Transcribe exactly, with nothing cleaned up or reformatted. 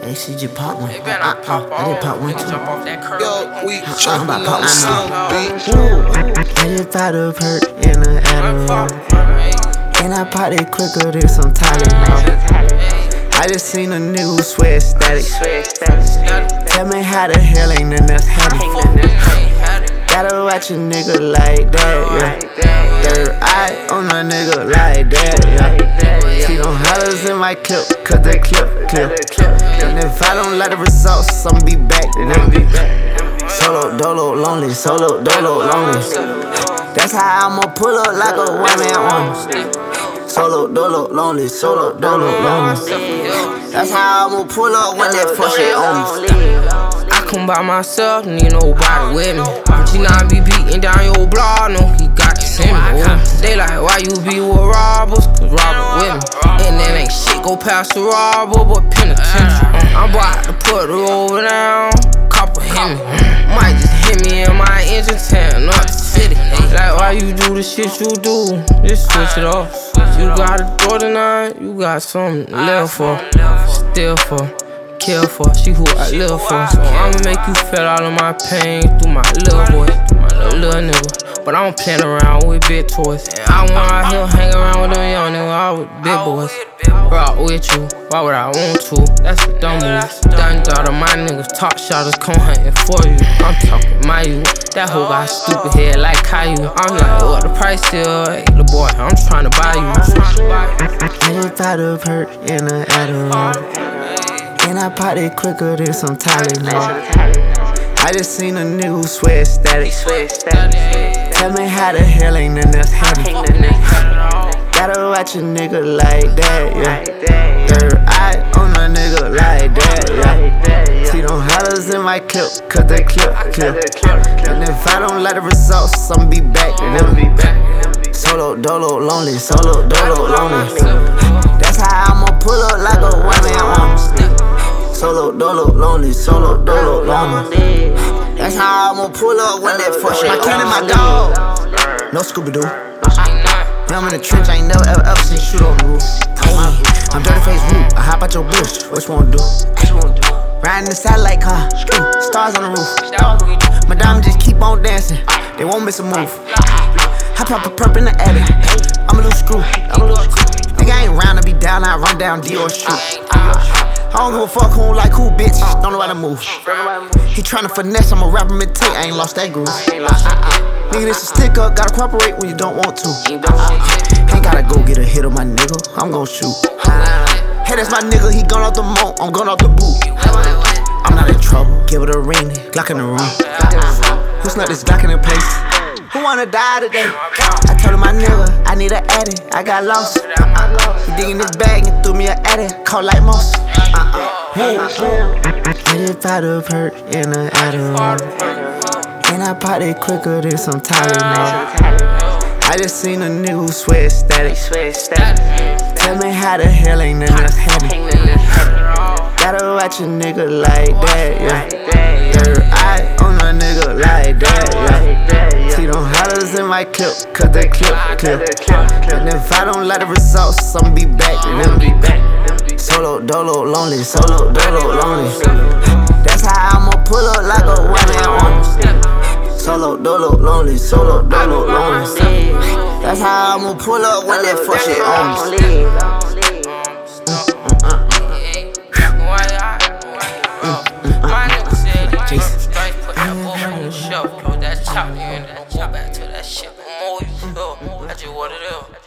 Hey, she just popped one. They better not pop off. I did pop one too. Jump off that curb. Yo, we I'm jumping about to on pop some one beat. now. I just popped a perk in the Adderall, and I popped it quicker than some Tylenol. I just seen a nigga who swear static. Tell me how the hell ain't enough heavy. Gotta watch a nigga like that, yeah. Third eye on a nigga like that, yeah. See them hollers in my clip, cause they clip, clip. And if I don't like the results, I'ma be back, nigga. Solo, dolo, lonely, solo, dolo, lonely. That's how I'ma pull up like a one-man army. Solo, dolo, lonely, solo, dolo, lonely. That's how I'ma pull up when that fuck shit on me. I come by myself, need nobody with me. G nine be beating down your block, no, he got to send me. They like, why you be with robbers? Cause Robert with me. And then ain't shit go past the robber, but penitentiary. I'm about to put her over down, copper hit me. Might just hit me in my engine, tearing up the city. Like, why you do the shit you do? Just switch it off. You got a daughter now, you got something to live for, still for. Kill for, she who I live for. So I'ma make you feel all of my pain through my little voice, my little nigga. But I don't plan around with big toys. And I want out here hang around with them young niggas, all with big boys. Rock with you, why would I want to? That's a dumb move. Done thought of my niggas, top shotters come hunting for you. I'm talking my you. That hoe got a stupid head like Caillou. I'm like, what the price still? Hey, the boy, I'm trying to buy you. I just popped a perk in the Adderall, and I popped it quicker than some Tylenol. I just seen a nigga who swear static. Tell me how the hell ain't enough heavy. Gotta watch a nigga like that, yeah. Third eye on a nigga like that, yeah. See them hollers in my clip, cause they clip, clip. And if I don't like the results, I'ma be back, and never be back. Solo, dolo, lonely, solo, dolo, lonely. That's how I'ma pull up like a one-man army. Solo, dolo, lonely, solo, dolo, lonely. That's how I'ma pull up when that fuck shit. My cat and my dog. No Scooby-Doo. Now I'm in the trench, I ain't never ever ever seen shoot on the roof. Hey, I'm dirty face Root. I hop out your bush. What you wanna do? Riding the satellite car. Ooh, stars on the roof. My diamonds just keep on dancing. They won't miss a move. I pop a perp in the attic. I'm a little screw. I'm a little screw. Nigga I ain't round to be down. I run down Dior shoot. I don't give a fuck who like who, bitch. Don't know how to move. He tryna finesse, I'ma rap him and take. I ain't lost that groove. Nigga, this a stick up, gotta cooperate when you don't want to. Ain't gotta go get a hit on my nigga, I'm gon' shoot. Hey, that's my nigga, he gone off the mo, I'm gone off the boot. I'm not in trouble, give it a ring, Glock in the room. Who snuck this Glock in the place? Who wanna die today? I told him my nigga, I need an addict, I got lost. He digging this bag and threw me an addict, caught like moss. I just popped a perk in the Adderall, and I popped it quicker than some Tylenol. I just seen a nigga who swear static. Tell me how the hell ain't enough heavy. Gotta watch a nigga like that, yeah. Third eye on a nigga like that, yeah. See them hollers in my clip, cause they clip, clip. And if I don't like the results, I'ma be back, and never be back. Solo, dolo, lonely, solo, dolo, lonely. That's how I'ma pull up like a one-man army. Solo, dolo, lonely, solo, dolo, lonely. That's how I'ma pull up when that fuck shit on me. My nigga said you ain't straight, put that book on the shelf. Put that chop, you in that chop back to that shit. More you feel, that's just what it is.